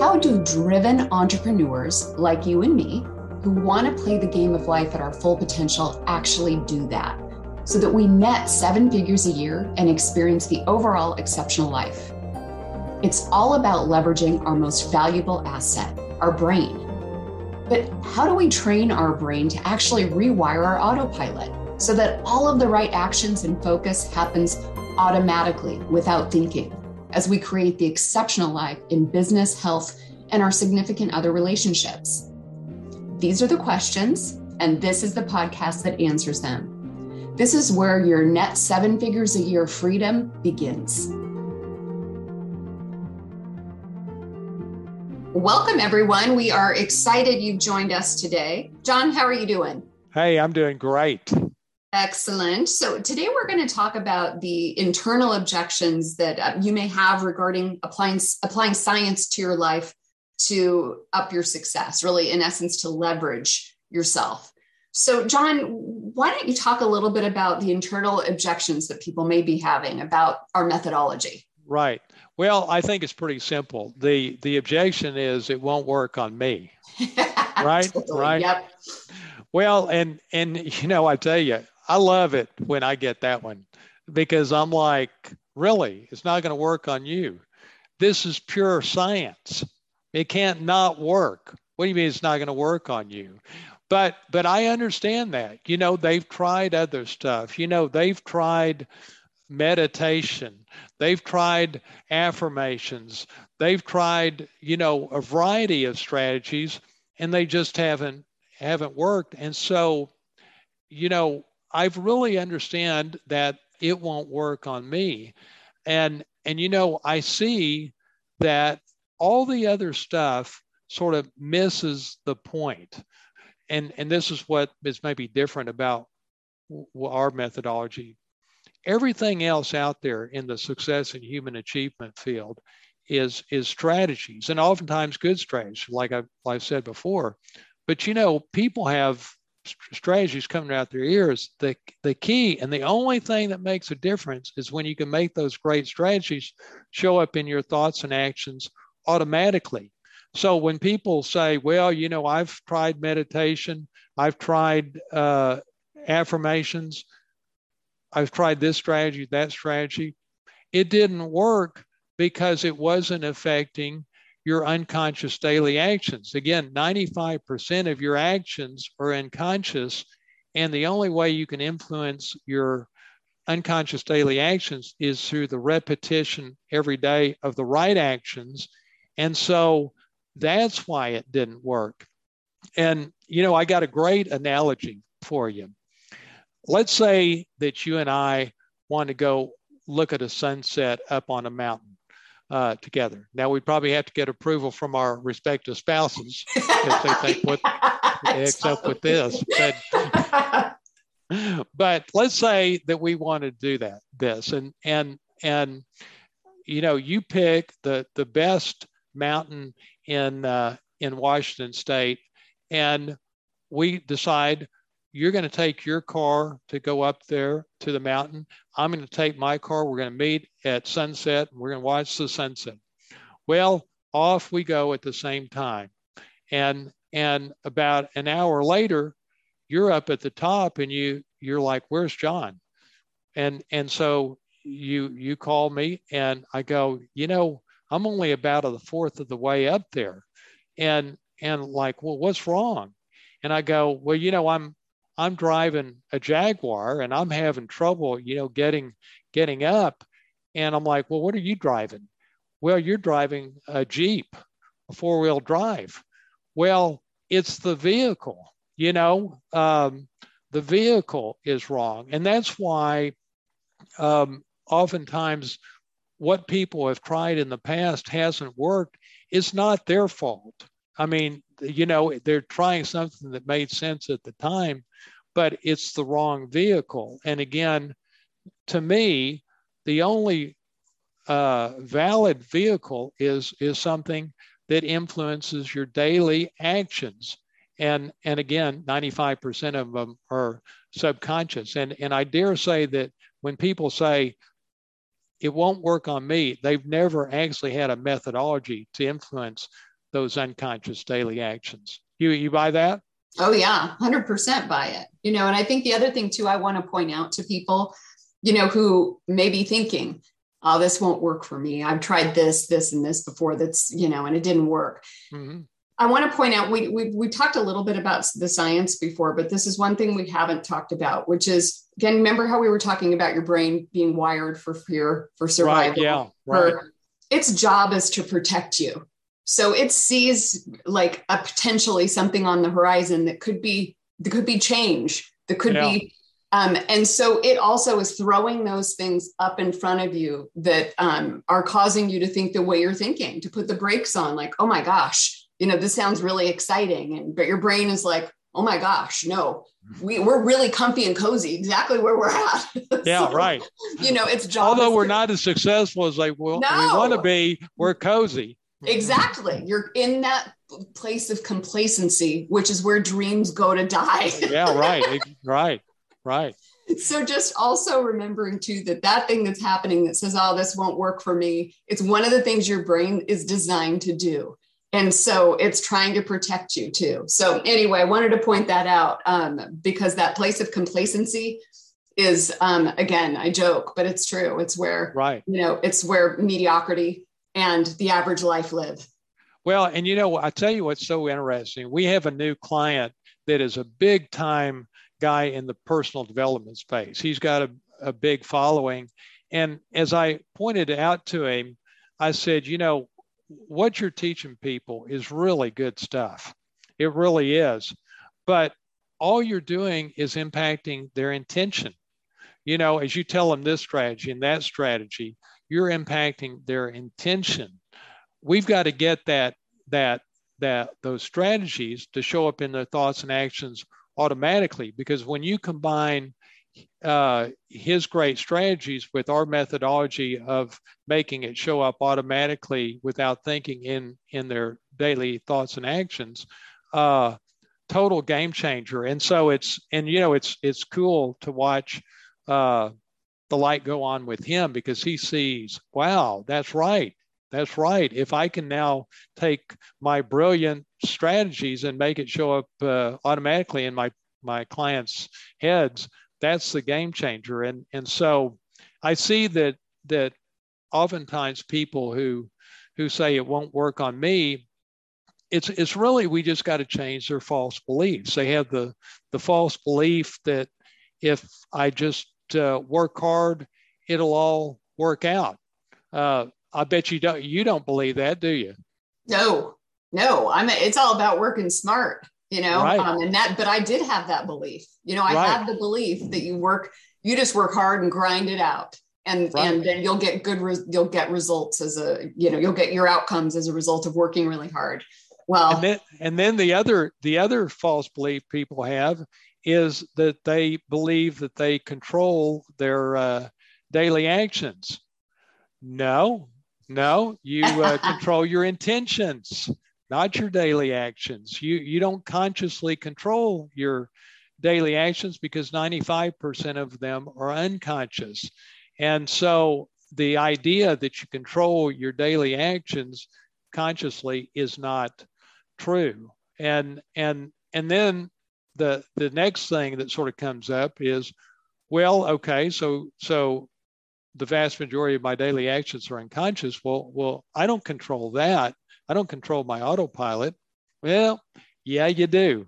How do driven entrepreneurs like you and me, who want to play the game of life at our full potential, actually do that so that we net 7 figures a year and experience the overall exceptional life? It's all about leveraging our most valuable asset, our brain. But how do we train our brain to actually rewire our autopilot so that all of the right actions and focus happens automatically without thinking, as we create the exceptional life in business, health, and our significant other relationships? These are the questions, and this is the podcast that answers them. This is where your net 7 figures a year freedom begins. Welcome, everyone. We are excited you've joined us today. John, how are you doing? Hey, I'm doing great. Excellent. So today we're going to talk about the internal objections that you may have regarding applying science to your life to up your success, really, in essence, to leverage yourself. So John, why don't you talk a little bit about the internal objections that people may be having about our methodology? Right. Well, I think it's pretty simple. The objection is it won't work on me. Right? Totally. Right. Yep. Well, and I tell you, I love it when I get that one, because I'm like, really, it's not going to work on you. This is pure science. It can't not work. What do you mean it's not going to work on you? But I understand that. They've tried other stuff. They've tried meditation. They've tried affirmations. They've tried, a variety of strategies, and they just haven't worked. And so, I've really understand that it won't work on me. And I see that all the other stuff sort of misses the point. And this is what is maybe different about our methodology. Everything else out there in the success and human achievement field is strategies, and oftentimes good strategies, like I've said before. But people have strategies coming out their ears. The key and the only thing that makes a difference is when you can make those great strategies show up in your thoughts and actions automatically. So when people say, well, I've tried meditation, I've tried affirmations, I've tried this strategy, that strategy, it didn't work because it wasn't affecting your unconscious daily actions. Again, 95% of your actions are unconscious, and the only way you can influence your unconscious daily actions is through the repetition every day of the right actions. And so that's why it didn't work. And, I got a great analogy for you. Let's say that you and I want to go look at a sunset up on a mountain together. Now, we probably have to get approval from our respective spouses if they think what the heck's up with this. But let's say that we want to do this, and you pick the best mountain in Washington State, and we decide you're going to take your car to go up there to the mountain. I'm going to take my car. We're going to meet at sunset, and we're going to watch the sunset. Well, off we go at the same time. And about an hour later, you're up at the top, and you're like, where's John? And so you call me, and I go, I'm only about a fourth of the way up there. And like, well, what's wrong? And I go, well, I'm driving a Jaguar, and I'm having trouble, getting up. And I'm like, well, what are you driving? Well, you're driving a Jeep, a 4-wheel drive. Well, it's the vehicle, the vehicle is wrong. And that's why oftentimes what people have tried in the past hasn't worked. It's not their fault. I mean, they're trying something that made sense at the time, but it's the wrong vehicle. And again, to me, the only valid vehicle is something that influences your daily actions. And again, 95% of them are subconscious. And I dare say that when people say, it won't work on me, they've never actually had a methodology to influence those unconscious daily actions. You buy that? Oh yeah, 100% buy it. And I think the other thing too, I want to point out to people, who may be thinking, oh, this won't work for me. I've tried this, and this before that's, and it didn't work. Mm-hmm. I want to point out, we talked a little bit about the science before, but this is one thing we haven't talked about, which is, again, remember how we were talking about your brain being wired for fear, for survival? Right, yeah, right. Its job is to protect you. So it sees like a potentially something on the horizon that could be change, that could be. And so it also is throwing those things up in front of you that are causing you to think the way you're thinking, to put the brakes on, like, oh my gosh, this sounds really exciting. But your brain is like, oh my gosh, no, we're really comfy and cozy, exactly where we're at. Yeah, so, right. It's job. Although we're not as successful as we want to be, we're cozy. Exactly. You're in that place of complacency, which is where dreams go to die. Yeah, right. So just also remembering too, that thing that's happening that says, oh, this won't work for me. It's one of the things your brain is designed to do. And so it's trying to protect you too. So anyway, I wanted to point that out because that place of complacency is, again, I joke, but it's true. It's where, it's where mediocrity and the average life live. Well, and I tell you what's so interesting. We have a new client that is a big time guy in the personal development space. He's got a big following. And as I pointed out to him, I said, what you're teaching people is really good stuff. It really is. But all you're doing is impacting their intention. As you tell them this strategy and that strategy, you're impacting their intention. We've got to get those strategies to show up in their thoughts and actions automatically, because when you combine his great strategies with our methodology of making it show up automatically without thinking in their daily thoughts and actions, total game changer. And so it's cool to watch the light go on with him, because he sees, wow, that's right. If I can now take my brilliant strategies and make it show up automatically in my clients' heads, that's the game changer. And so I see that oftentimes people who say it won't work on me, it's really, we just got to change their false beliefs. They have the false belief that if I just work hard, it'll all work out. I bet you don't believe that, do you? No. It's all about working smart, right. But I ddid have that belief. I had the belief that you just work hard and grind it out, and then you'll get you'll get results you'll get your outcomes as a result of working really hard. Well, and then the other false belief people have is that they believe that they control their daily actions. No, you control your intentions, not your daily actions. You don't consciously control your daily actions because 95% of them are unconscious. And so the idea that you control your daily actions consciously is not true. And then the next thing that sort of comes up is, well, okay, so the vast majority of my daily actions are unconscious. Well, I don't control that. I don't control my autopilot. Well, yeah, you do,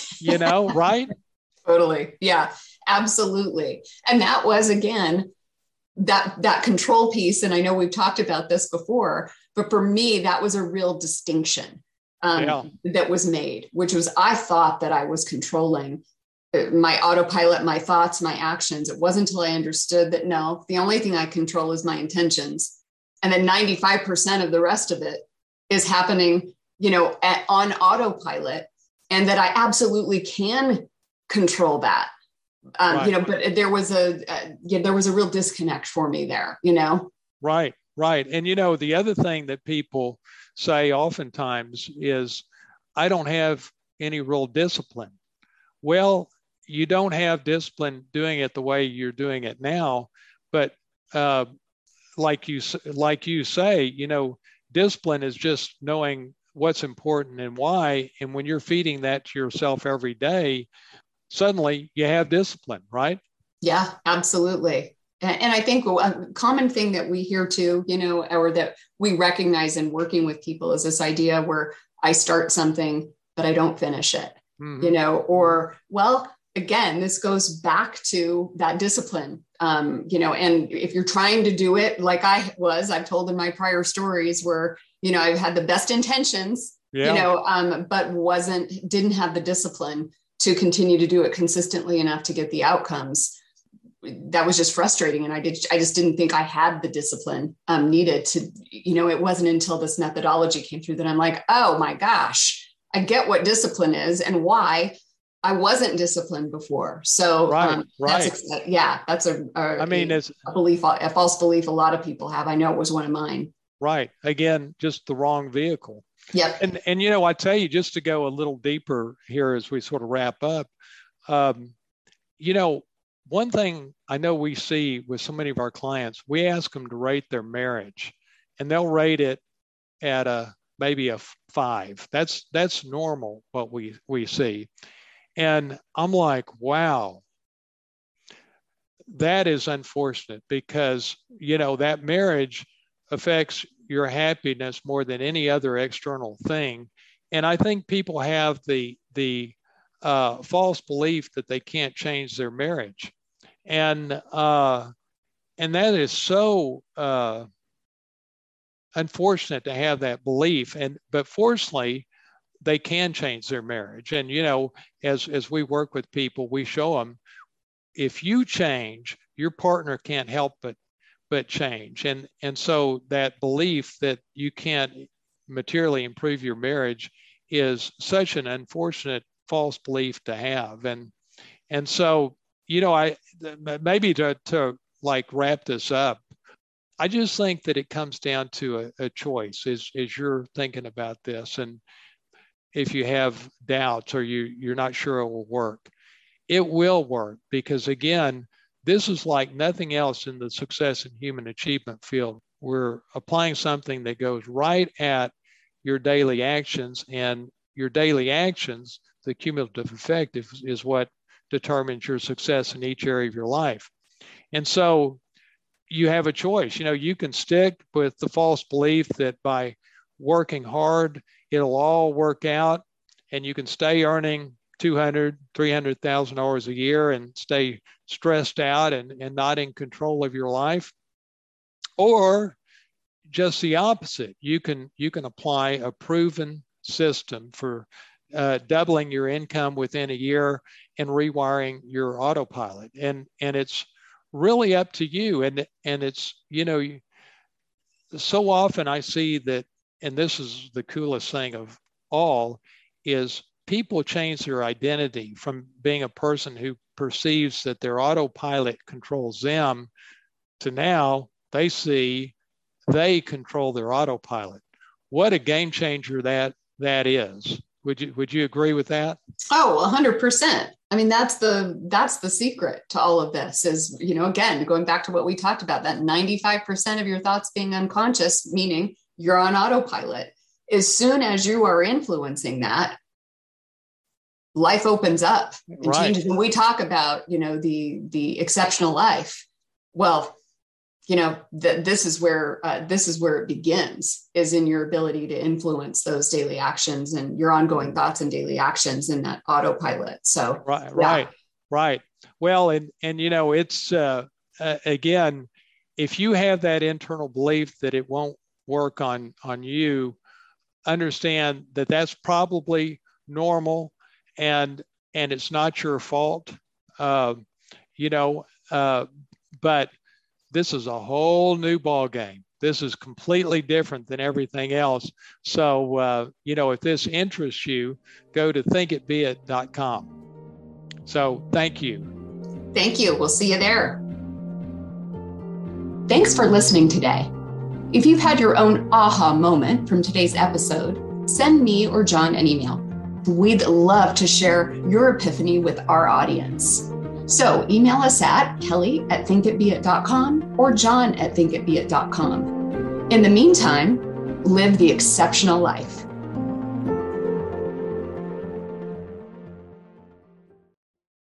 right? Totally. Yeah, absolutely. And that was, again, that control piece. And I know we've talked about this before, but for me, that was a real distinction that was made, which was, I thought that I was controlling my autopilot, my thoughts, my actions. It wasn't until I understood that, no, the only thing I control is my intentions. And then 95% of the rest of it is happening, on autopilot, and that I absolutely can control that. Right. But there was a real disconnect for me there, Right. And, the other thing that people say oftentimes is, I don't have any real discipline. Well, you don't have discipline doing it the way you're doing it now, but like you say, discipline is just knowing what's important and why. And when you're feeding that to yourself every day, suddenly you have discipline, right? Yeah, absolutely. And I think a common thing that we hear too, or that we recognize in working with people is this idea where I start something, but I don't finish it, or, well, again, this goes back to that discipline, and if you're trying to do it like I've told in my prior stories where, I've had the best intentions, but didn't have the discipline to continue to do it consistently enough to get the outcomes. That was just frustrating. And I just didn't think I had the discipline needed to, it wasn't until this methodology came through that I'm like, oh my gosh, I get what discipline is and why I wasn't disciplined before. So right. That's a belief, a false belief a lot of people have. I know it was one of mine. Right. Again, just the wrong vehicle. Yeah. And I tell you, just to go a little deeper here as we sort of wrap up, one thing I know we see with so many of our clients, we ask them to rate their marriage, and they'll rate it at maybe a 5. That's normal what we see. And I'm like, wow, that is unfortunate because, that marriage affects your happiness more than any other external thing. And I think people have the false belief that they can't change their marriage. And that is so unfortunate to have that belief. But fortunately, they can change their marriage. And, as we work with people, we show them, if you change, your partner can't help but change. And so that belief that you can't materially improve your marriage is such an unfortunate false belief to have. And so, I maybe to like wrap this up, I just think that it comes down to a choice as you're thinking about this. And if you have doubts or you're not sure it will work, it will work, because again, this is like nothing else in the success and human achievement field. We're applying something that goes right at your daily actions, and your daily actions, the cumulative effect is what determines your success in each area of your life. And so you have a choice. You can stick with the false belief that by working hard, it'll all work out, and you can stay earning $200,000, $300,000 a year and stay stressed out and not in control of your life. Or just the opposite. You can apply a proven system for doubling your income within a year and rewiring your autopilot. And it's really up to you. And it's, so often I see that, and this is the coolest thing of all, is people change their identity from being a person who perceives that their autopilot controls them to now they see they control their autopilot. What a game changer that is. Would you agree with that? Oh, 100%. I mean, that's the secret to all of this is, again, going back to what we talked about, that 95% of your thoughts being unconscious, meaning you're on autopilot. As soon as you are influencing that, life opens up and changes. When we talk about, the exceptional life, well, this is where it begins, is in your ability to influence those daily actions and your ongoing thoughts and daily actions in that autopilot. So right. Well, and it's again, if you have that internal belief that it won't work on you, understand that that's probably normal, and it's not your fault, but this is a whole new ball game. This is completely different than everything else. So, if this interests you, go to thinkitbeit.com. So thank you. Thank you. We'll see you there. Thanks for listening today. If you've had your own aha moment from today's episode, send me or John an email. We'd love to share your epiphany with our audience. So email us at kelly@thinkitbeit.com or john@thinkitbeit.com. In the meantime, live the exceptional life.